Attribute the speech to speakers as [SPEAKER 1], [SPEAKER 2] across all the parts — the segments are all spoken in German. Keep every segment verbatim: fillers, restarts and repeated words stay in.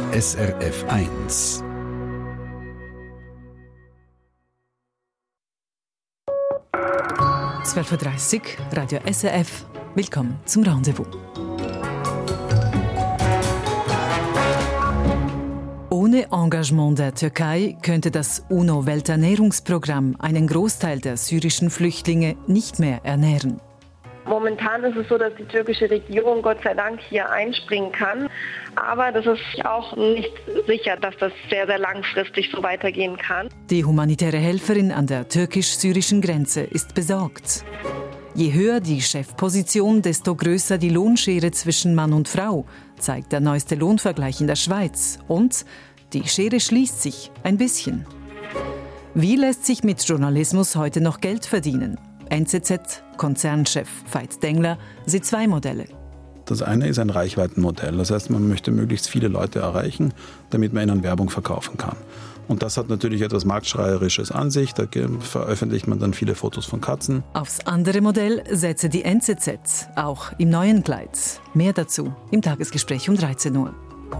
[SPEAKER 1] S R F eins.
[SPEAKER 2] zwölf Uhr dreißig, Radio S R F. Willkommen zum Rendezvous. Ohne Engagement der Türkei könnte das UNO-Welternährungsprogramm einen Großteil der syrischen Flüchtlinge nicht mehr ernähren.
[SPEAKER 3] Momentan ist es so, dass die türkische Regierung Gott sei Dank hier einspringen kann. Aber das ist auch nicht sicher, dass das sehr, sehr langfristig so weitergehen kann.
[SPEAKER 2] Die humanitäre Helferin an der türkisch-syrischen Grenze ist besorgt. Je höher die Chefposition, desto größer die Lohnschere zwischen Mann und Frau, zeigt der neueste Lohnvergleich in der Schweiz. Und die Schere schließt sich ein bisschen. Wie lässt sich mit Journalismus heute noch Geld verdienen? N Z Z-Konzernchef Veit Dengler sieht zwei Modelle.
[SPEAKER 4] Das eine ist ein Reichweitenmodell. Das heißt, man möchte möglichst viele Leute erreichen, damit man ihnen Werbung verkaufen kann. Und das hat natürlich etwas Marktschreierisches an sich. Da veröffentlicht man dann viele Fotos von Katzen.
[SPEAKER 2] Aufs andere Modell setze die N Z Z, auch im neuen Kleid. Mehr dazu im Tagesgespräch um dreizehn Uhr.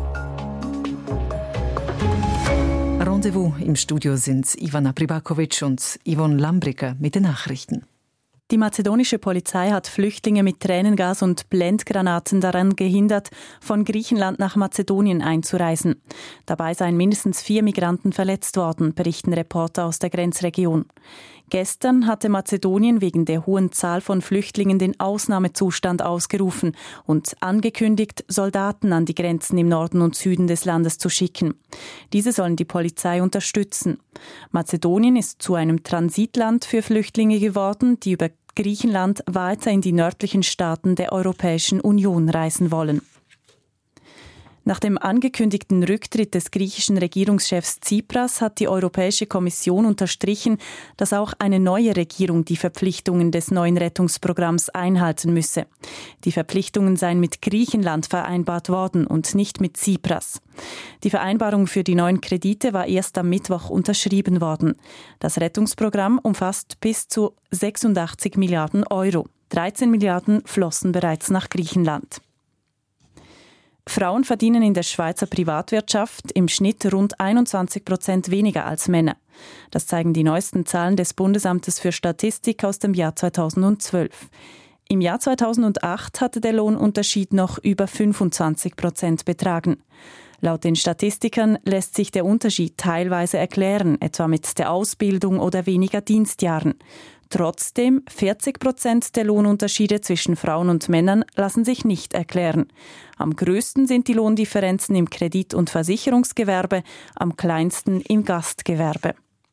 [SPEAKER 2] Rendezvous im Studio sind Ivana Pribakovic und Yvonne Lambricker mit den Nachrichten.
[SPEAKER 5] Die mazedonische Polizei hat Flüchtlinge mit Tränengas und Blendgranaten daran gehindert, von Griechenland nach Mazedonien einzureisen. Dabei seien mindestens vier Migranten verletzt worden, berichten Reporter aus der Grenzregion. Gestern hatte Mazedonien wegen der hohen Zahl von Flüchtlingen den Ausnahmezustand ausgerufen und angekündigt, Soldaten an die Grenzen im Norden und Süden des Landes zu schicken. Diese sollen die Polizei unterstützen. Mazedonien ist zu einem Transitland für Flüchtlinge geworden, die über Griechenland weiter in die nördlichen Staaten der Europäischen Union reisen wollen. Nach dem angekündigten Rücktritt des griechischen Regierungschefs Tsipras hat die Europäische Kommission unterstrichen, dass auch eine neue Regierung die Verpflichtungen des neuen Rettungsprogramms einhalten müsse. Die Verpflichtungen seien mit Griechenland vereinbart worden und nicht mit Tsipras. Die Vereinbarung für die neuen Kredite war erst am Mittwoch unterschrieben worden. Das Rettungsprogramm umfasst bis zu sechsundachtzig Milliarden Euro. dreizehn Milliarden flossen bereits nach Griechenland. Frauen verdienen in der Schweizer Privatwirtschaft im Schnitt rund einundzwanzig Prozent weniger als Männer. Das zeigen die neuesten Zahlen des Bundesamtes für Statistik aus dem Jahr zweitausendzwölf. Im Jahr zweitausendacht hatte der Lohnunterschied noch über fünfundzwanzig Prozent betragen. Laut den Statistikern lässt sich der Unterschied teilweise erklären, etwa mit der Ausbildung oder weniger Dienstjahren. Trotzdem, vierzig Prozent der Lohnunterschiede zwischen Frauen und Männern lassen sich nicht erklären. Am größten sind die Lohndifferenzen im Kredit- und Versicherungsgewerbe, am kleinsten im Gastgewerbe.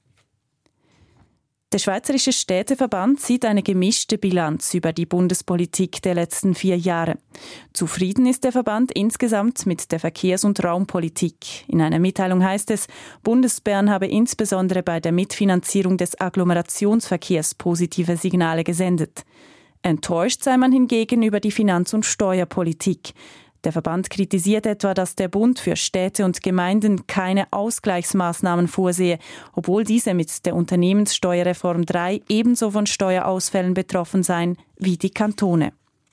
[SPEAKER 5] Der Schweizerische Städteverband sieht eine gemischte Bilanz über die Bundespolitik der letzten vier Jahre. Zufrieden ist der Verband insgesamt mit der Verkehrs- und Raumpolitik. In einer Mitteilung heißt es, Bundesbern habe insbesondere bei der Mitfinanzierung des Agglomerationsverkehrs positive Signale gesendet. Enttäuscht sei man hingegen über die Finanz- und Steuerpolitik. Der Verband kritisiert etwa, dass der Bund für Städte und Gemeinden keine Ausgleichsmaßnahmen vorsehe, obwohl diese mit der Unternehmenssteuerreform drei ebenso von Steuerausfällen betroffen seien wie die Kantone.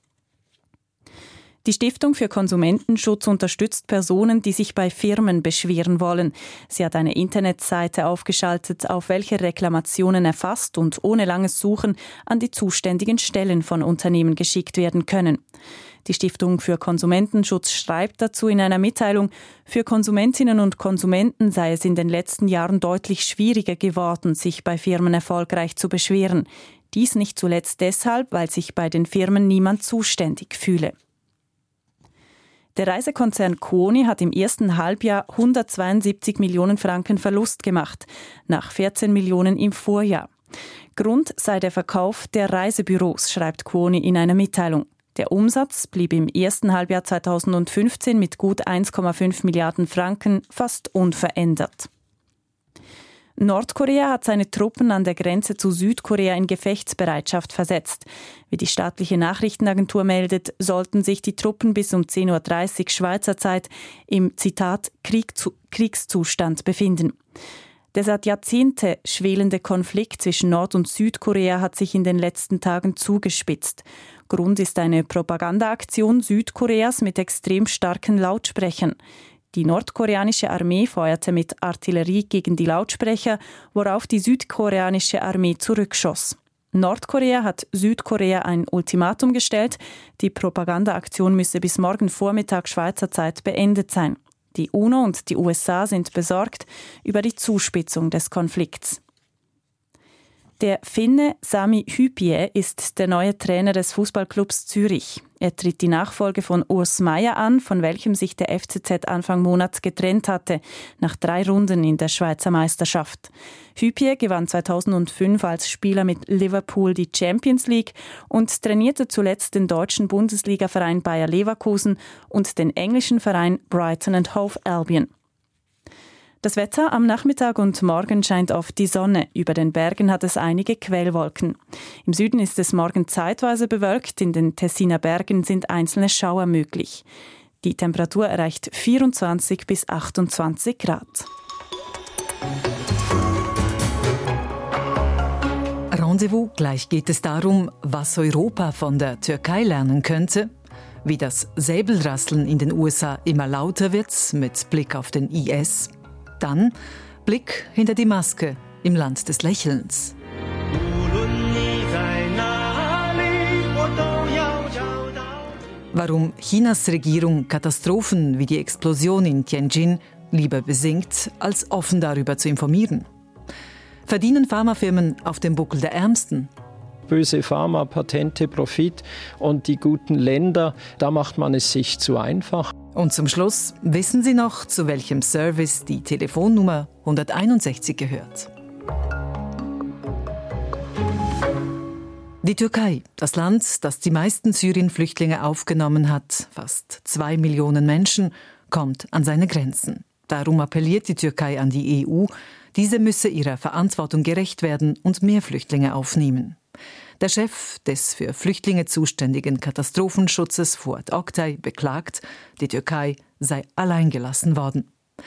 [SPEAKER 5] Die Stiftung für Konsumentenschutz unterstützt Personen, die sich bei Firmen beschweren wollen. Sie hat eine Internetseite aufgeschaltet, auf welcher Reklamationen erfasst und ohne langes Suchen an die zuständigen Stellen von Unternehmen geschickt werden können. Die Stiftung für Konsumentenschutz schreibt dazu in einer Mitteilung, für Konsumentinnen und Konsumenten sei es in den letzten Jahren deutlich schwieriger geworden, sich bei Firmen erfolgreich zu beschweren. Dies nicht zuletzt deshalb, weil sich bei den Firmen niemand zuständig fühle. Der Reisekonzern Kuoni hat im ersten Halbjahr hundertzweiundsiebzig Millionen Franken Verlust gemacht, nach vierzehn Millionen im Vorjahr. Grund sei der Verkauf der Reisebüros, schreibt Kuoni in einer Mitteilung. Der Umsatz blieb im ersten Halbjahr zweitausendfünfzehn mit gut eins Komma fünf Milliarden Franken fast unverändert. Nordkorea hat seine Truppen an der Grenze zu Südkorea in Gefechtsbereitschaft versetzt. Wie die staatliche Nachrichtenagentur meldet, sollten sich die Truppen bis um zehn Uhr dreißig Schweizer Zeit im, Zitat, Krieg zu, Kriegszustand befinden. Der seit Jahrzehnten schwelende Konflikt zwischen Nord- und Südkorea hat sich in den letzten Tagen zugespitzt. Grund ist eine Propagandaaktion Südkoreas mit extrem starken Lautsprechern. Die nordkoreanische Armee feuerte mit Artillerie gegen die Lautsprecher, worauf die südkoreanische Armee zurückschoss. Nordkorea hat Südkorea ein Ultimatum gestellt. Die Propagandaaktion müsse bis morgen Vormittag Schweizer Zeit beendet sein. Die UNO und die U S A sind besorgt über die Zuspitzung des Konflikts. Der Finne Sami Hyypiä ist der neue Trainer des Fußballclubs Zürich. Er tritt die Nachfolge von Urs Meier an, von welchem sich der F C Z Anfang Monat getrennt hatte, nach drei Runden in der Schweizer Meisterschaft. Hyypiä gewann zweitausendfünf als Spieler mit Liverpool die Champions League und trainierte zuletzt den deutschen Bundesligaverein Bayer Leverkusen und den englischen Verein Brighton and Hove Albion. Das Wetter am Nachmittag und Morgen scheint oft die Sonne. Über den Bergen hat es einige Quellwolken. Im Süden ist es morgen zeitweise bewölkt, in den Tessiner Bergen sind einzelne Schauer möglich. Die Temperatur erreicht vierundzwanzig bis achtundzwanzig Grad.
[SPEAKER 2] Rendezvous, gleich geht es darum, was Europa von der Türkei lernen könnte, wie das Säbelrasseln in den U S A immer lauter wird mit Blick auf den I S. Dann Blick hinter die Maske im Land des Lächelns. Warum Chinas Regierung Katastrophen wie die Explosion in Tianjin lieber besingt, als offen darüber zu informieren. Verdienen Pharmafirmen auf dem Buckel der Ärmsten?
[SPEAKER 6] Böse Pharma, Patente, Profit und die guten Länder, da macht man es sich zu einfach.
[SPEAKER 2] Und zum Schluss, wissen Sie noch, zu welchem Service die Telefonnummer hunderteinundsechzig gehört? Die Türkei, das Land, das die meisten Syrien-Flüchtlinge aufgenommen hat, fast zwei Millionen Menschen, kommt an seine Grenzen. Darum appelliert die Türkei an die E U, diese müsse ihrer Verantwortung gerecht werden und mehr Flüchtlinge aufnehmen. Der Chef des für Flüchtlinge zuständigen Katastrophenschutzes Fuat Oktay beklagt, die Türkei sei alleingelassen worden.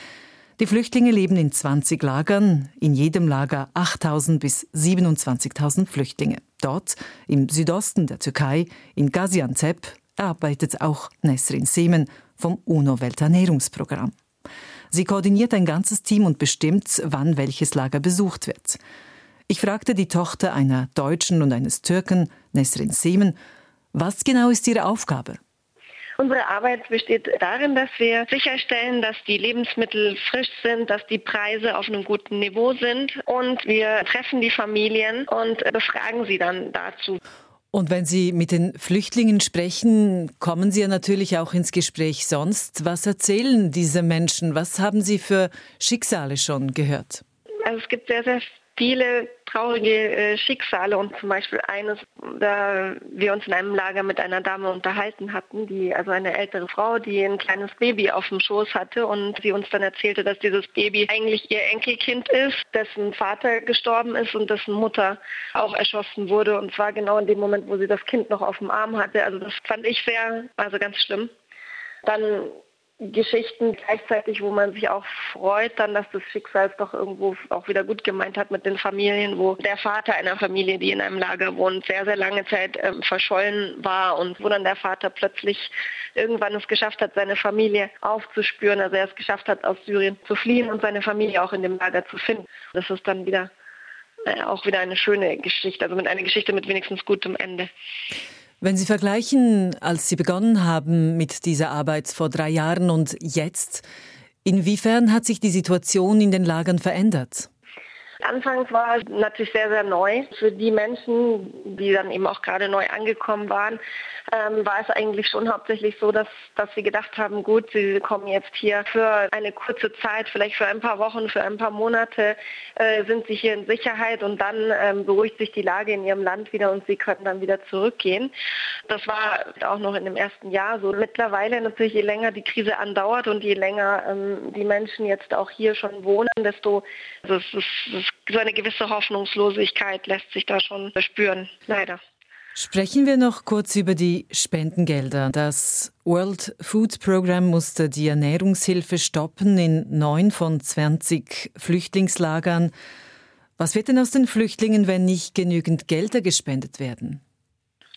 [SPEAKER 2] Die Flüchtlinge leben in zwanzig Lagern, in jedem Lager achttausend bis siebenundzwanzigtausend Flüchtlinge. Dort, im Südosten der Türkei, in Gaziantep, arbeitet auch Nesrin Semen vom UNO-Welternährungsprogramm. Sie koordiniert ein ganzes Team und bestimmt, wann welches Lager besucht wird. Ich fragte die Tochter einer Deutschen und eines Türken, Nesrin Semen, was genau ist ihre Aufgabe?
[SPEAKER 3] Unsere Arbeit besteht darin, dass wir sicherstellen, dass die Lebensmittel frisch sind, dass die Preise auf einem guten Niveau sind und wir treffen die Familien und befragen sie dann dazu.
[SPEAKER 2] Und wenn Sie mit den Flüchtlingen sprechen, kommen Sie ja natürlich auch ins Gespräch sonst. Was erzählen diese Menschen? Was haben Sie für Schicksale schon gehört?
[SPEAKER 3] Also es gibt sehr, sehr viele traurige äh, Schicksale und zum Beispiel eines, da wir uns in einem Lager mit einer Dame unterhalten hatten, die also eine ältere Frau, die ein kleines Baby auf dem Schoß hatte und sie uns dann erzählte, dass dieses Baby eigentlich ihr Enkelkind ist, dessen Vater gestorben ist und dessen Mutter auch erschossen wurde und zwar genau in dem Moment, wo sie das Kind noch auf dem Arm hatte. Also das fand ich sehr, also ganz schlimm. Dann Geschichten gleichzeitig, wo man sich auch freut, dann, dass das Schicksal es doch irgendwo auch wieder gut gemeint hat mit den Familien, wo der Vater einer Familie, die in einem Lager wohnt, sehr, sehr lange Zeit ähm, verschollen war und wo dann der Vater plötzlich irgendwann es geschafft hat, seine Familie aufzuspüren, also er es geschafft hat, aus Syrien zu fliehen und seine Familie auch in dem Lager zu finden. Das ist dann wieder äh, auch wieder eine schöne Geschichte, also mit einer Geschichte mit wenigstens gutem Ende.
[SPEAKER 2] Wenn Sie vergleichen, als Sie begonnen haben mit dieser Arbeit vor drei Jahren und jetzt, inwiefern hat sich die Situation in den Lagern verändert?
[SPEAKER 3] Anfangs war es natürlich sehr, sehr neu. Für die Menschen, die dann eben auch gerade neu angekommen waren, ähm, war es eigentlich schon hauptsächlich so, dass, dass sie gedacht haben, gut, sie kommen jetzt hier für eine kurze Zeit, vielleicht für ein paar Wochen, für ein paar Monate, äh, sind sie hier in Sicherheit und dann ähm, beruhigt sich die Lage in ihrem Land wieder und sie können dann wieder zurückgehen. Das war auch noch in dem ersten Jahr so. Mittlerweile natürlich, je länger die Krise andauert und je länger ähm, die Menschen jetzt auch hier schon wohnen, desto also es ist, es ist so eine gewisse Hoffnungslosigkeit lässt sich da schon spüren, leider.
[SPEAKER 2] Sprechen wir noch kurz über die Spendengelder. Das World Food Program musste die Ernährungshilfe stoppen in neun von zwanzig Flüchtlingslagern. Was wird denn aus den Flüchtlingen, wenn nicht genügend Gelder gespendet werden?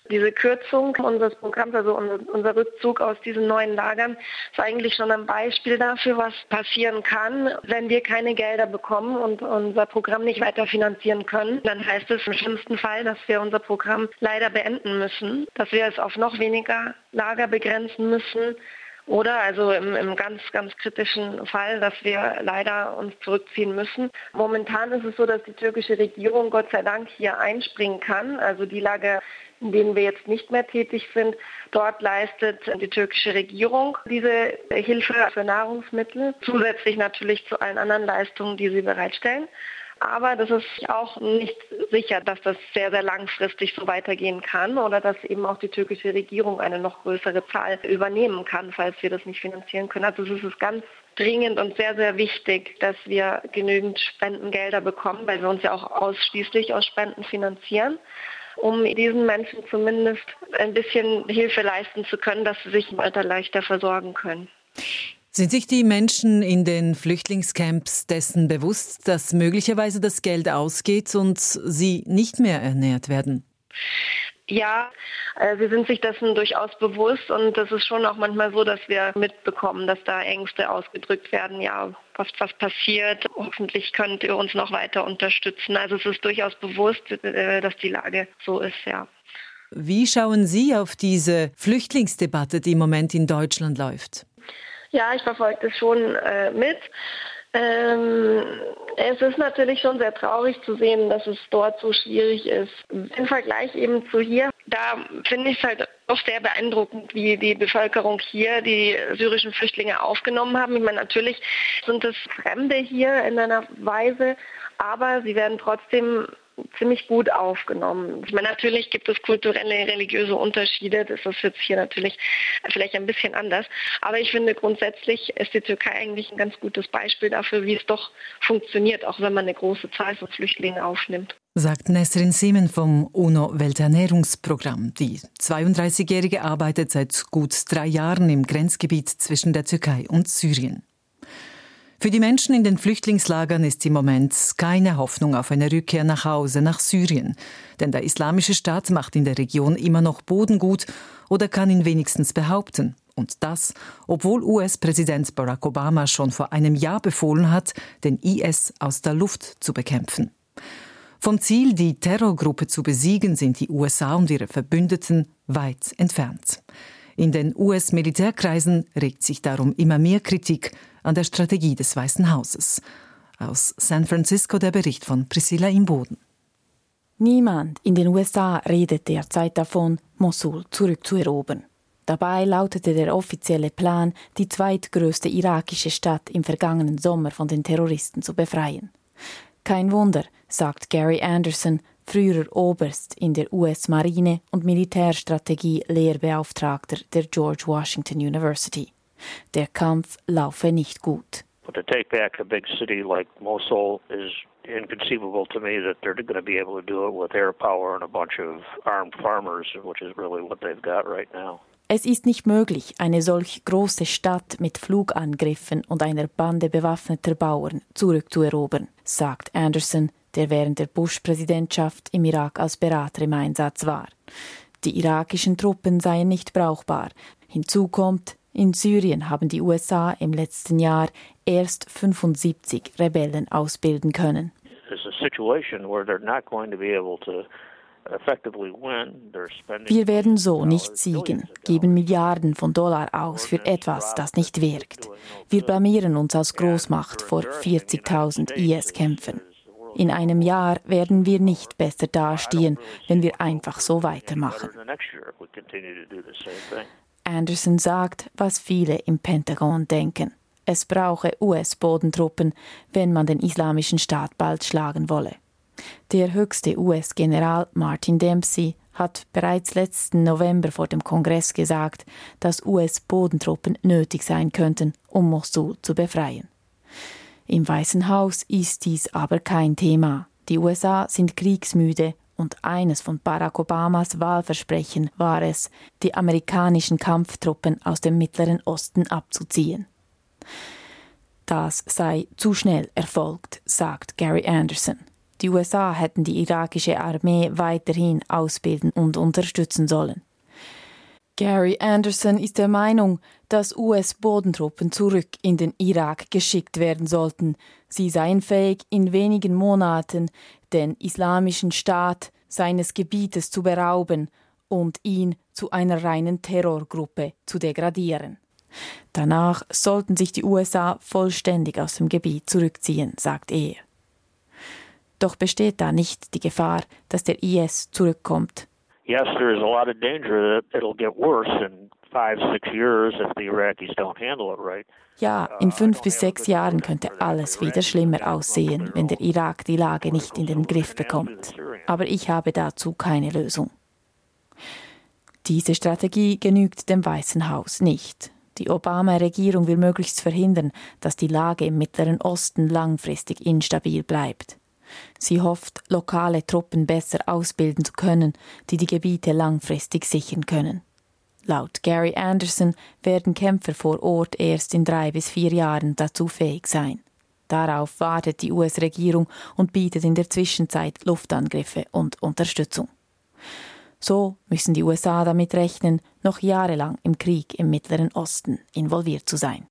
[SPEAKER 3] Diese Kürzung unseres Programms, also unser, unser Rückzug aus diesen neuen Lagern, ist eigentlich schon ein Beispiel dafür, was passieren kann, wenn wir keine Gelder bekommen und unser Programm nicht weiter finanzieren können. Dann heißt es im schlimmsten Fall, dass wir unser Programm leider beenden müssen, dass wir es auf noch weniger Lager begrenzen müssen. Oder also im, im ganz, ganz kritischen Fall, dass wir leider uns zurückziehen müssen. Momentan ist es so, dass die türkische Regierung Gott sei Dank hier einspringen kann. Also die Lager, in denen wir jetzt nicht mehr tätig sind, dort leistet die türkische Regierung diese Hilfe für Nahrungsmittel, zusätzlich natürlich zu allen anderen Leistungen, die sie bereitstellen. Aber das ist auch nicht sicher, dass das sehr, sehr langfristig so weitergehen kann oder dass eben auch die türkische Regierung eine noch größere Zahl übernehmen kann, falls wir das nicht finanzieren können. Also es ist ganz dringend und sehr, sehr wichtig, dass wir genügend Spendengelder bekommen, weil wir uns ja auch ausschließlich aus Spenden finanzieren, um diesen Menschen zumindest ein bisschen Hilfe leisten zu können, dass sie sich weiter leichter versorgen können.
[SPEAKER 2] Sind sich die Menschen in den Flüchtlingscamps dessen bewusst, dass möglicherweise das Geld ausgeht und sie nicht mehr ernährt werden?
[SPEAKER 3] Ja, äh, sie sind sich dessen durchaus bewusst und das ist schon auch manchmal so, dass wir mitbekommen, dass da Ängste ausgedrückt werden. Ja, was, was passiert? Hoffentlich könnt ihr uns noch weiter unterstützen. Also es ist durchaus bewusst, äh, dass die Lage so ist, ja.
[SPEAKER 2] Wie schauen Sie auf diese Flüchtlingsdebatte, die im Moment in Deutschland läuft?
[SPEAKER 3] Ja, ich verfolge das schon äh, mit. Ähm, es ist natürlich schon sehr traurig zu sehen, dass es dort so schwierig ist. Im Vergleich eben zu hier, da finde ich es halt auch sehr beeindruckend, wie die Bevölkerung hier die syrischen Flüchtlinge aufgenommen haben. Ich meine, natürlich sind es Fremde hier in einer Weise, aber sie werden trotzdem ziemlich gut aufgenommen. Ich meine, natürlich gibt es kulturelle, religiöse Unterschiede. Das ist jetzt hier natürlich vielleicht ein bisschen anders. Aber ich finde, grundsätzlich ist die Türkei eigentlich ein ganz gutes Beispiel dafür, wie es doch funktioniert, auch wenn man eine große Zahl von Flüchtlingen aufnimmt.
[SPEAKER 2] Sagt Nesrin Semen vom UNO-Welternährungsprogramm. Die zweiunddreißigjährige arbeitet seit gut drei Jahren im Grenzgebiet zwischen der Türkei und Syrien. Für die Menschen in den Flüchtlingslagern ist im Moment keine Hoffnung auf eine Rückkehr nach Hause, nach Syrien. Denn der Islamische Staat macht in der Region immer noch Boden gut oder kann ihn wenigstens behaupten. Und das, obwohl U S-Präsident Barack Obama schon vor einem Jahr befohlen hat, den I S aus der Luft zu bekämpfen. Vom Ziel, die Terrorgruppe zu besiegen, sind die U S A und ihre Verbündeten weit entfernt. In den U S-Militärkreisen regt sich darum immer mehr Kritik an der Strategie des Weißen Hauses. Aus San Francisco der Bericht von Priscilla Imboden.
[SPEAKER 5] Niemand in den U S A redet derzeit davon, Mosul zurückzuerobern. Dabei lautete der offizielle Plan, die zweitgrößte irakische Stadt im vergangenen Sommer von den Terroristen zu befreien. Kein Wunder, sagt Gary Anderson, früherer Oberst in der U S-Marine und Militärstrategie-Lehrbeauftragter der George Washington University. Der Kampf laufe nicht gut.
[SPEAKER 7] But to take back a big city like Mosul is inconceivable to me that they're going to be able to do it with air power and a bunch of armed farmers, which is really what they've got right now.
[SPEAKER 5] Es ist nicht möglich, eine solch große Stadt mit Flugangriffen und einer Bande bewaffneter Bauern zurückzuerobern, sagt Anderson, der während der Bush-Präsidentschaft im Irak als Berater im Einsatz war. Die irakischen Truppen seien nicht brauchbar. Hinzu kommt, in Syrien haben die U S A im letzten Jahr erst fünfundsiebzig Rebellen ausbilden können. Wir werden so nicht siegen, geben Milliarden von Dollar aus für etwas, das nicht wirkt. Wir blamieren uns als Großmacht vor vierzigtausend I S-Kämpfern. In einem Jahr werden wir nicht besser dastehen, wenn wir einfach so weitermachen. Anderson sagt, was viele im Pentagon denken. Es brauche U S-Bodentruppen, wenn man den Islamischen Staat bald schlagen wolle. Der höchste U S-General Martin Dempsey hat bereits letzten November vor dem Kongress gesagt, dass U S-Bodentruppen nötig sein könnten, um Mosul zu befreien. Im Weißen Haus ist dies aber kein Thema. Die U S A sind kriegsmüde und eines von Barack Obamas Wahlversprechen war es, die amerikanischen Kampftruppen aus dem Mittleren Osten abzuziehen. Das sei zu schnell erfolgt, sagt Gary Anderson. Die U S A hätten die irakische Armee weiterhin ausbilden und unterstützen sollen. Gary Anderson ist der Meinung, dass U S-Bodentruppen zurück in den Irak geschickt werden sollten. Sie seien fähig, in wenigen Monaten den Islamischen Staat seines Gebietes zu berauben und ihn zu einer reinen Terrorgruppe zu degradieren. Danach sollten sich die U S A vollständig aus dem Gebiet zurückziehen, sagt er. Doch besteht da nicht die Gefahr, dass der I S zurückkommt?
[SPEAKER 7] Yes, there is a lot of danger that it'll get worse in five, six years if the Iraqis don't handle it right.
[SPEAKER 5] Ja, in fünf bis sechs Jahren könnte alles wieder schlimmer aussehen, wenn der Irak die Lage nicht in den Griff bekommt. Aber ich habe dazu keine Lösung. Diese Strategie genügt dem Weißen Haus nicht. Die Obama-Regierung will möglichst verhindern, dass die Lage im Mittleren Osten langfristig instabil bleibt. Sie hofft, lokale Truppen besser ausbilden zu können, die die Gebiete langfristig sichern können. Laut Gary Anderson werden Kämpfer vor Ort erst in drei bis vier Jahren dazu fähig sein. Darauf wartet die U S-Regierung und bietet in der Zwischenzeit Luftangriffe und Unterstützung. So müssen die U S A damit rechnen, noch jahrelang im Krieg im Mittleren Osten involviert zu sein.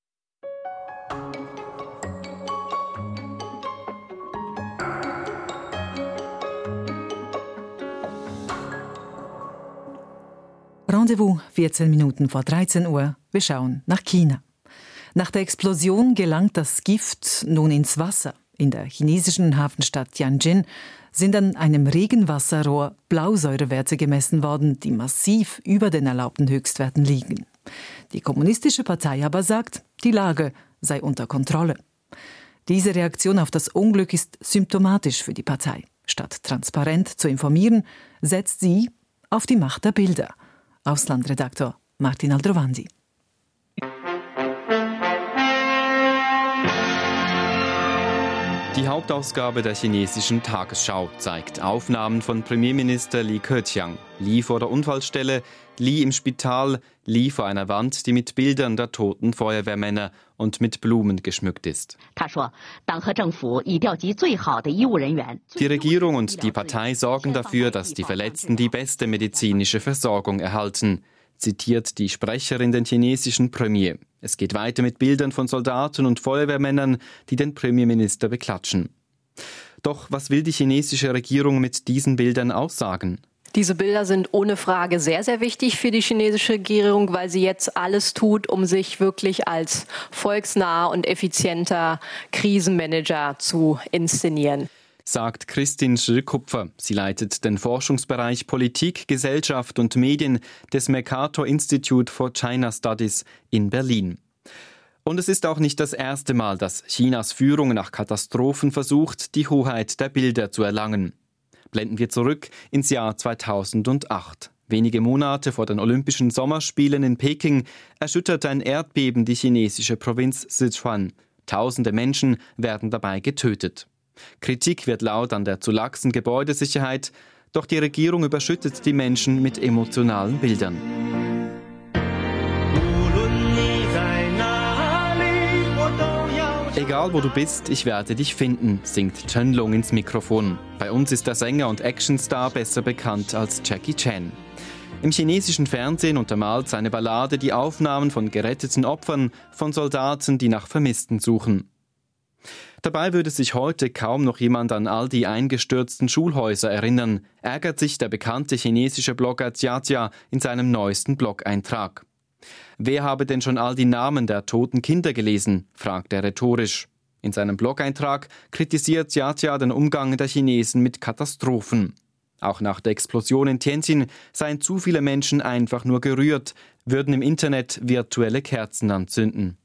[SPEAKER 2] Rendezvous, vierzehn Minuten vor dreizehn Uhr. Wir schauen nach China. Nach der Explosion gelangt das Gift nun ins Wasser. In der chinesischen Hafenstadt Tianjin sind an einem Regenwasserrohr Blausäurewerte gemessen worden, die massiv über den erlaubten Höchstwerten liegen. Die Kommunistische Partei aber sagt, die Lage sei unter Kontrolle. Diese Reaktion auf das Unglück ist symptomatisch für die Partei. Statt transparent zu informieren, setzt sie auf die Macht der Bilder. Auslandredaktor Martin Aldrovandi.
[SPEAKER 8] Die Hauptausgabe der chinesischen Tagesschau zeigt Aufnahmen von Premierminister Li Keqiang. Li vor der Unfallstelle, Li im Spital, Li vor einer Wand, die mit Bildern der toten Feuerwehrmänner und mit Blumen geschmückt ist. Die Regierung und die Partei sorgen dafür, dass die Verletzten die beste medizinische Versorgung erhalten, zitiert die Sprecherin den chinesischen Premier. Es geht weiter mit Bildern von Soldaten und Feuerwehrmännern, die den Premierminister beklatschen. Doch was will die chinesische Regierung mit diesen Bildern aussagen?
[SPEAKER 9] Diese Bilder sind ohne Frage sehr, sehr wichtig für die chinesische Regierung, weil sie jetzt alles tut, um sich wirklich als volksnaher und effizienter Krisenmanager zu inszenieren.
[SPEAKER 8] Sagt Christine Shi-Kupfer. Sie leitet den Forschungsbereich Politik, Gesellschaft und Medien des Mercator Institute for China Studies in Berlin. Und es ist auch nicht das erste Mal, dass Chinas Führung nach Katastrophen versucht, die Hoheit der Bilder zu erlangen. Blenden wir zurück ins Jahr zweitausendacht. Wenige Monate vor den Olympischen Sommerspielen in Peking erschütterte ein Erdbeben die chinesische Provinz Sichuan. Tausende Menschen werden dabei getötet. Kritik wird laut an der zu laxen Gebäudesicherheit, doch die Regierung überschüttet die Menschen mit emotionalen Bildern. Egal wo du bist, ich werde dich finden, singt Chen Long ins Mikrofon. Bei uns ist der Sänger und Actionstar besser bekannt als Jackie Chan. Im chinesischen Fernsehen untermalt seine Ballade die Aufnahmen von geretteten Opfern, von Soldaten, die nach Vermissten suchen. Dabei würde sich heute kaum noch jemand an all die eingestürzten Schulhäuser erinnern, ärgert sich der bekannte chinesische Blogger Jiajia in seinem neuesten Blog-Eintrag. Wer habe denn schon all die Namen der toten Kinder gelesen, fragt er rhetorisch. In seinem Blog-Eintrag kritisiert Jiajia den Umgang der Chinesen mit Katastrophen. Auch nach der Explosion in Tianjin seien zu viele Menschen einfach nur gerührt, würden im Internet virtuelle Kerzen anzünden.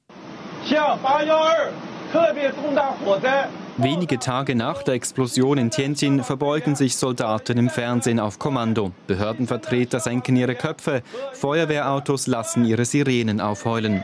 [SPEAKER 8] Wenige Tage nach der Explosion in Tianjin verbeugen sich Soldaten im Fernsehen auf Kommando. Behördenvertreter senken ihre Köpfe, Feuerwehrautos lassen ihre Sirenen aufheulen.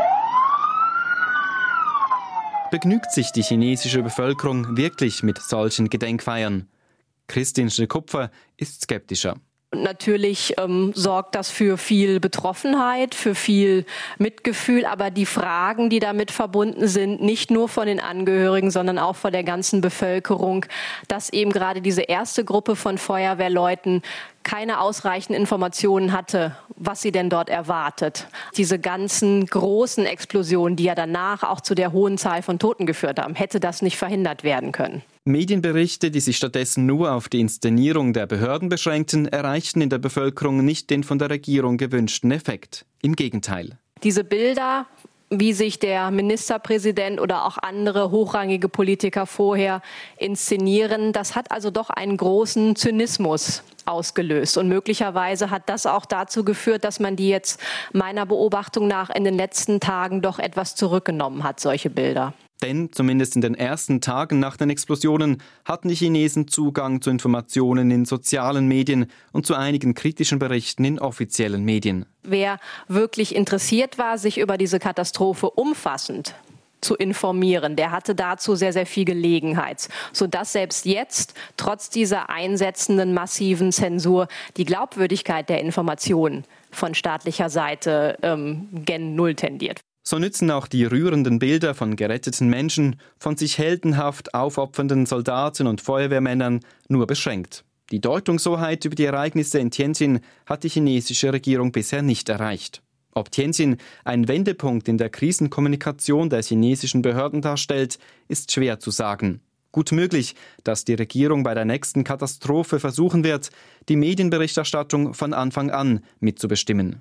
[SPEAKER 8] Begnügt sich die chinesische Bevölkerung wirklich mit solchen Gedenkfeiern? Christine Shi-Kupfer ist skeptischer.
[SPEAKER 9] Und natürlich ähm, sorgt das für viel Betroffenheit, für viel Mitgefühl. Aber die Fragen, die damit verbunden sind, nicht nur von den Angehörigen, sondern auch von der ganzen Bevölkerung, dass eben gerade diese erste Gruppe von Feuerwehrleuten keine ausreichenden Informationen hatte, was sie denn dort erwartet. Diese ganzen großen Explosionen, die ja danach auch zu der hohen Zahl von Toten geführt haben, hätte das nicht verhindert werden können.
[SPEAKER 8] Medienberichte, die sich stattdessen nur auf die Inszenierung der Behörden beschränkten, erreichten in der Bevölkerung nicht den von der Regierung gewünschten Effekt. Im Gegenteil.
[SPEAKER 9] Diese Bilder, wie sich der Ministerpräsident oder auch andere hochrangige Politiker vorher inszenieren, das hat also doch einen großen Zynismus ausgelöst. Und möglicherweise hat das auch dazu geführt, dass man die jetzt meiner Beobachtung nach in den letzten Tagen doch etwas zurückgenommen hat, solche Bilder.
[SPEAKER 8] Denn zumindest in den ersten Tagen nach den Explosionen hatten die Chinesen Zugang zu Informationen in sozialen Medien und zu einigen kritischen Berichten in offiziellen Medien.
[SPEAKER 9] Wer wirklich interessiert war, sich über diese Katastrophe umfassend zu informieren, der hatte dazu sehr, sehr viel Gelegenheit, sodass selbst jetzt, trotz dieser einsetzenden massiven Zensur, die Glaubwürdigkeit der Informationen von staatlicher Seite ähm, gen Null tendiert.
[SPEAKER 8] So nützen auch die rührenden Bilder von geretteten Menschen, von sich heldenhaft aufopfernden Soldaten und Feuerwehrmännern nur beschränkt. Die Deutungshoheit über die Ereignisse in Tianjin hat die chinesische Regierung bisher nicht erreicht. Ob Tianjin ein Wendepunkt in der Krisenkommunikation der chinesischen Behörden darstellt, ist schwer zu sagen. Gut möglich, dass die Regierung bei der nächsten Katastrophe versuchen wird, die Medienberichterstattung von Anfang an mitzubestimmen.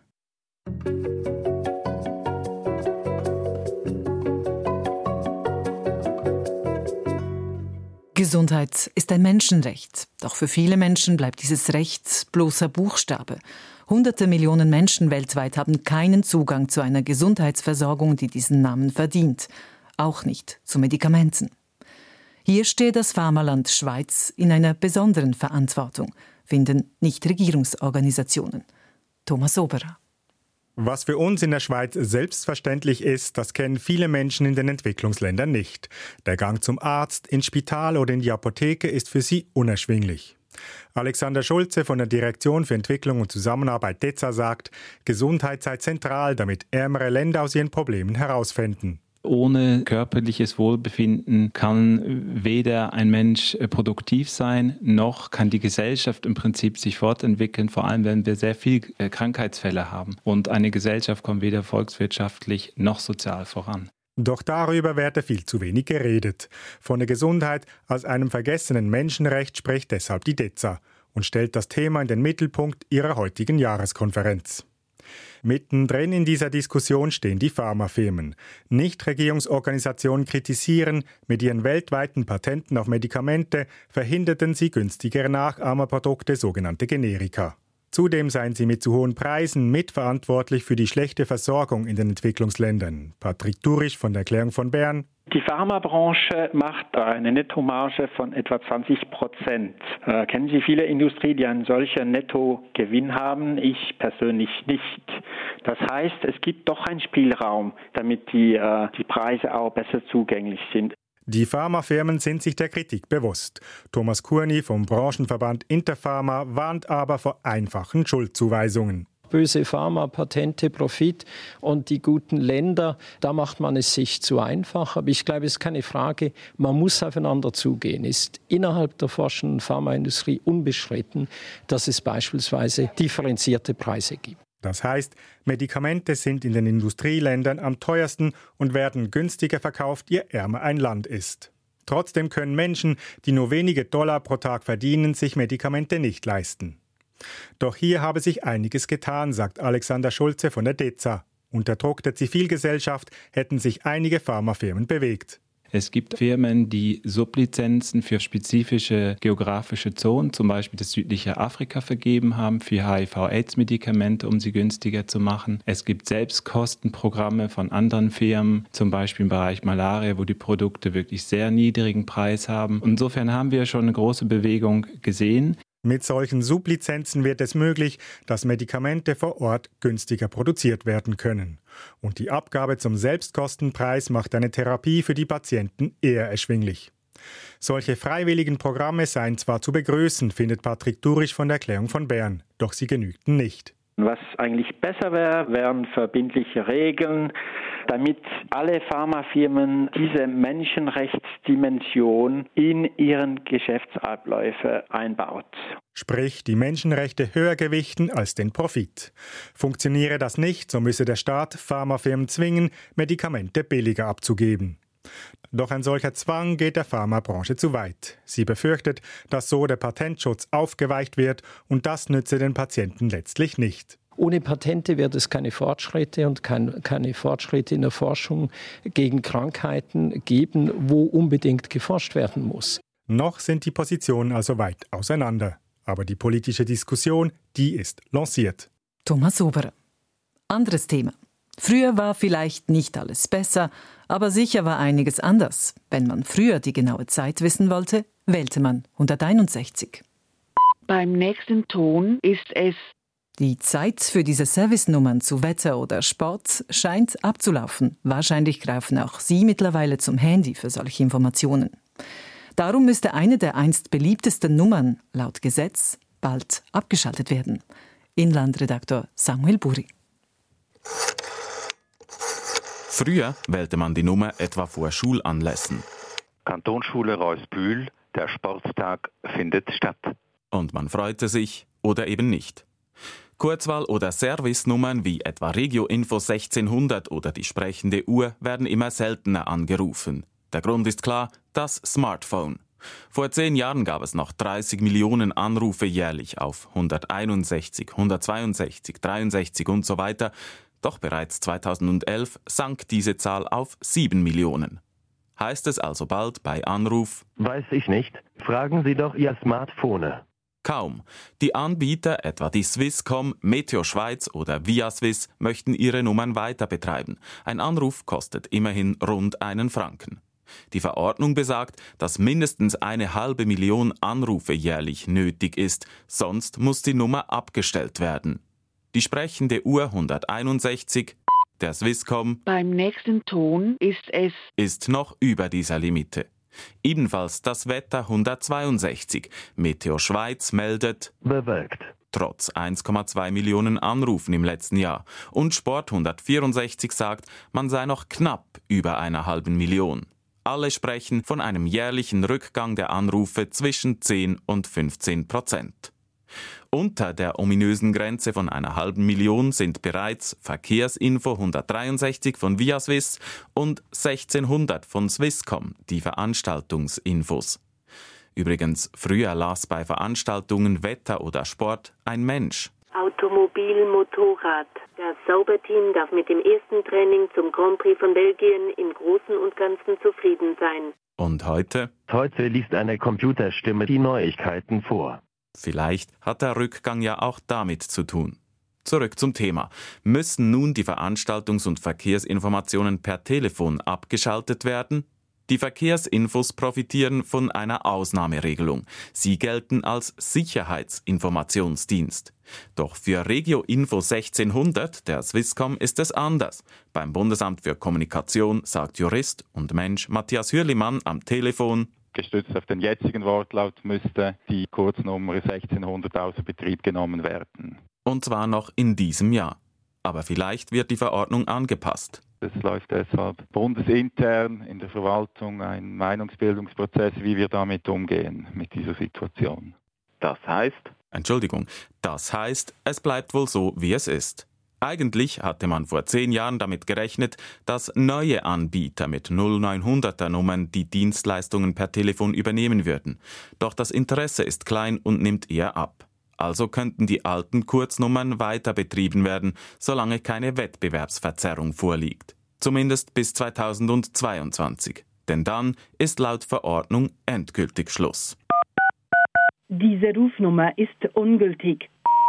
[SPEAKER 2] Gesundheit ist ein Menschenrecht. Doch für viele Menschen bleibt dieses Recht bloßer Buchstabe. Hunderte Millionen Menschen weltweit haben keinen Zugang zu einer Gesundheitsversorgung, die diesen Namen verdient. Auch nicht zu Medikamenten. Hier steht das Pharmaland Schweiz in einer besonderen Verantwortung, finden Nichtregierungsorganisationen. Thomas Oberer.
[SPEAKER 10] Was für uns in der Schweiz selbstverständlich ist, das kennen viele Menschen in den Entwicklungsländern nicht. Der Gang zum Arzt, ins Spital oder in die Apotheke ist für sie unerschwinglich. Alexander Schulze von der Direktion für Entwicklung und Zusammenarbeit D E Z A sagt, Gesundheit sei zentral, damit ärmere Länder aus ihren Problemen herausfinden.
[SPEAKER 11] Ohne körperliches Wohlbefinden kann weder ein Mensch produktiv sein, noch kann die Gesellschaft im Prinzip sich fortentwickeln, vor allem wenn wir sehr viele Krankheitsfälle haben. Und eine Gesellschaft kommt weder volkswirtschaftlich noch sozial voran.
[SPEAKER 10] Doch darüber werde viel zu wenig geredet. Von der Gesundheit als einem vergessenen Menschenrecht spricht deshalb die D E Z A und stellt das Thema in den Mittelpunkt ihrer heutigen Jahreskonferenz. Mittendrin in dieser Diskussion stehen die Pharmafirmen. Nichtregierungsorganisationen kritisieren, mit ihren weltweiten Patenten auf Medikamente verhinderten sie günstigere Nachahmerprodukte, sogenannte Generika. Zudem seien sie mit zu hohen Preisen mitverantwortlich für die schlechte Versorgung in den Entwicklungsländern. Patrick Durisch von der Erklärung von Bern.
[SPEAKER 12] Die Pharmabranche macht eine Nettomarge von etwa zwanzig Prozent. Äh, kennen Sie viele Industrien, die einen solchen Nettogewinn haben? Ich persönlich nicht. Das heißt, es gibt doch einen Spielraum, damit die, äh, die Preise auch besser zugänglich sind.
[SPEAKER 10] Die Pharmafirmen sind sich der Kritik bewusst. Thomas Kurni vom Branchenverband Interpharma warnt aber vor einfachen Schuldzuweisungen.
[SPEAKER 6] Böse Pharma, Patente, Profit und die guten Länder, da macht man es sich zu einfach. Aber ich glaube, es ist keine Frage, man muss aufeinander zugehen. Es ist innerhalb der forschenden Pharmaindustrie unbestritten, dass es beispielsweise differenzierte Preise gibt.
[SPEAKER 10] Das heißt, Medikamente sind in den Industrieländern am teuersten und werden günstiger verkauft, je ärmer ein Land ist. Trotzdem können Menschen, die nur wenige Dollar pro Tag verdienen, sich Medikamente nicht leisten. Doch hier habe sich einiges getan, sagt Alexander Schulze von der D E Z A. Unter Druck der Zivilgesellschaft hätten sich einige Pharmafirmen bewegt.
[SPEAKER 11] Es gibt Firmen, die Sublizenzen für spezifische geografische Zonen, zum Beispiel das südliche Afrika, vergeben haben für H I V-Aids-Medikamente, um sie günstiger zu machen. Es gibt Selbstkostenprogramme von anderen Firmen, zum Beispiel im Bereich Malaria, wo die Produkte wirklich sehr niedrigen Preis haben. Insofern haben wir schon eine große Bewegung gesehen.
[SPEAKER 10] Mit solchen Sublizenzen wird es möglich, dass Medikamente vor Ort günstiger produziert werden können. Und die Abgabe zum Selbstkostenpreis macht eine Therapie für die Patienten eher erschwinglich. Solche freiwilligen Programme seien zwar zu begrüßen, findet Patrick Durisch von der Erklärung von Bern, doch sie genügten nicht.
[SPEAKER 12] Was eigentlich besser wäre, wären verbindliche Regeln, damit alle Pharmafirmen diese Menschenrechtsdimension in ihren Geschäftsabläufe einbaut.
[SPEAKER 10] Sprich, die Menschenrechte höher gewichten als den Profit. Funktioniere das nicht, so müsse der Staat Pharmafirmen zwingen, Medikamente billiger abzugeben. Doch ein solcher Zwang geht der Pharmabranche zu weit. Sie befürchtet, dass so der Patentschutz aufgeweicht wird und das nütze den Patienten letztlich nicht.
[SPEAKER 6] Ohne Patente wird es keine Fortschritte und kein, keine Fortschritte in der Forschung gegen Krankheiten geben, wo unbedingt geforscht werden muss.
[SPEAKER 10] Noch sind die Positionen also weit auseinander. Aber die politische Diskussion, die ist lanciert.
[SPEAKER 2] Thomas Oberer. Anderes Thema. Früher war vielleicht nicht alles besser, aber sicher war einiges anders. Wenn man früher die genaue Zeit wissen wollte, wählte man hunderteinundsechzig.
[SPEAKER 13] Beim nächsten Ton ist es.
[SPEAKER 2] Die Zeit für diese Servicenummern zu Wetter oder Sport scheint abzulaufen. Wahrscheinlich greifen auch Sie mittlerweile zum Handy für solche Informationen. Darum müsste eine der einst beliebtesten Nummern laut Gesetz bald abgeschaltet werden. Inlandredaktor Samuel Buri.
[SPEAKER 14] Früher wählte man die Nummer etwa vor Schulanlässen.
[SPEAKER 15] Kantonsschule Reussbühl, der Sporttag findet statt.
[SPEAKER 14] Und man freute sich oder eben nicht. Kurzwahl- oder Servicenummern wie etwa Regio Info sechzehnhundert oder die sprechende Uhr werden immer seltener angerufen. Der Grund ist klar, das Smartphone. Vor zehn Jahren gab es noch dreißig Millionen Anrufe jährlich auf hunderteinundsechzig, hundertzweiundsechzig, dreiundsechzig und so weiter. Doch bereits zweitausendelf sank diese Zahl auf sieben Millionen. Heißt es also bald bei Anruf?
[SPEAKER 15] Weiß ich nicht. Fragen Sie doch Ihr Smartphone.
[SPEAKER 14] Kaum. Die Anbieter, etwa die Swisscom, Meteo Schweiz oder Viaswiss, möchten ihre Nummern weiter betreiben. Ein Anruf kostet immerhin rund einen Franken. Die Verordnung besagt, dass mindestens eine halbe Million Anrufe jährlich nötig ist, sonst muss die Nummer abgestellt werden. Die sprechende Uhr hunderteinundsechzig, der Swisscom,
[SPEAKER 13] beim nächsten Ton ist es,
[SPEAKER 14] ist noch über dieser Limite. Ebenfalls das Wetter hundertzweiundsechzig. Meteo Schweiz meldet
[SPEAKER 15] bewölkt.
[SPEAKER 14] Trotz eins Komma zwei Millionen Anrufen im letzten Jahr. Und Sport hundertvierundsechzig sagt, man sei noch knapp über einer halben Million. Alle sprechen von einem jährlichen Rückgang der Anrufe zwischen zehn und fünfzehn Prozent. Unter der ominösen Grenze von einer halben Million sind bereits Verkehrsinfo hundertdreiundsechzig von Viaswiss und sechzehnhundert von Swisscom, die Veranstaltungsinfos. Übrigens, früher las bei Veranstaltungen Wetter oder Sport ein Mensch.
[SPEAKER 16] Automobil, Motorrad. Das Sauberteam darf mit dem ersten Training zum Grand Prix von Belgien im Großen und Ganzen zufrieden sein.
[SPEAKER 14] Und heute?
[SPEAKER 15] Heute liest eine Computerstimme die Neuigkeiten vor.
[SPEAKER 14] Vielleicht hat der Rückgang ja auch damit zu tun. Zurück zum Thema. Müssen nun die Veranstaltungs- und Verkehrsinformationen per Telefon abgeschaltet werden? Die Verkehrsinfos profitieren von einer Ausnahmeregelung. Sie gelten als Sicherheitsinformationsdienst. Doch für Regio Info sechzehnhundert, der Swisscom, ist es anders. Beim Bundesamt für Kommunikation sagt Jurist und Mensch Matthias Hürlimann am Telefon:
[SPEAKER 17] Gestützt auf den jetzigen Wortlaut müsste die Kurznummer sechzehnhundert außer Betrieb genommen werden.
[SPEAKER 14] Und zwar noch in diesem Jahr. Aber vielleicht wird die Verordnung angepasst.
[SPEAKER 17] Es läuft deshalb bundesintern in der Verwaltung ein Meinungsbildungsprozess, wie wir damit umgehen, mit dieser Situation.
[SPEAKER 15] Das heißt?
[SPEAKER 14] Entschuldigung, das heißt, es bleibt wohl so, wie es ist. Eigentlich hatte man vor zehn Jahren damit gerechnet, dass neue Anbieter mit null neunhunderter Nummern die Dienstleistungen per Telefon übernehmen würden. Doch das Interesse ist klein und nimmt eher ab. Also könnten die alten Kurznummern weiter betrieben werden, solange keine Wettbewerbsverzerrung vorliegt. Zumindest bis zweitausendzweiundzwanzig. Denn dann ist laut Verordnung endgültig Schluss.
[SPEAKER 13] Diese Rufnummer ist ungültig.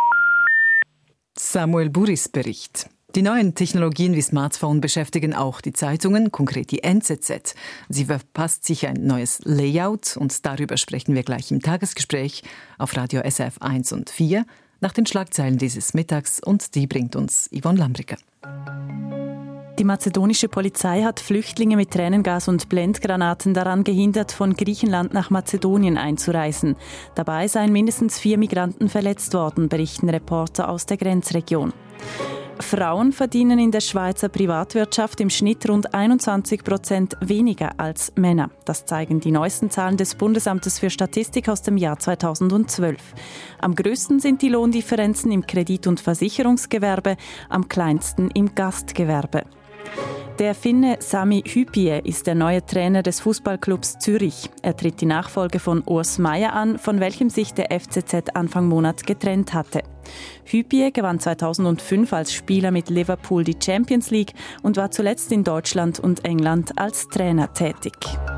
[SPEAKER 2] Samuel Buris Bericht. Die neuen Technologien wie Smartphone beschäftigen auch die Zeitungen, konkret die N Z Z. Sie verpasst sich ein neues Layout und darüber sprechen wir gleich im Tagesgespräch auf Radio S R F eins und vier nach den Schlagzeilen dieses Mittags und die bringt uns Yvonne Lambricker.
[SPEAKER 5] Die mazedonische Polizei hat Flüchtlinge mit Tränengas und Blendgranaten daran gehindert, von Griechenland nach Mazedonien einzureisen. Dabei seien mindestens vier Migranten verletzt worden, berichten Reporter aus der Grenzregion. Frauen verdienen in der Schweizer Privatwirtschaft im Schnitt rund einundzwanzig Prozent weniger als Männer. Das zeigen die neuesten Zahlen des Bundesamtes für Statistik aus dem Jahr zweitausendzwölf. Am größten sind die Lohndifferenzen im Kredit- und Versicherungsgewerbe, am kleinsten im Gastgewerbe. Der Finne Sami Hypie ist der neue Trainer des Fußballclubs Zürich. Er tritt die Nachfolge von Urs Meier an, von welchem sich der F C Z Anfang Monat getrennt hatte. Hypie gewann zweitausendfünf als Spieler mit Liverpool die Champions League und war zuletzt in Deutschland und England als Trainer tätig.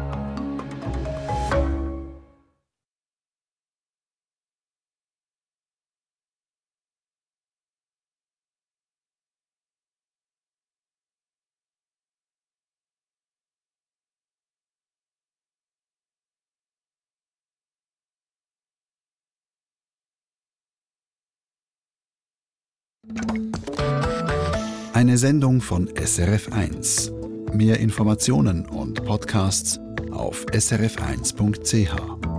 [SPEAKER 1] Eine Sendung von S R F eins. Mehr Informationen und Podcasts auf s r f eins punkt c h.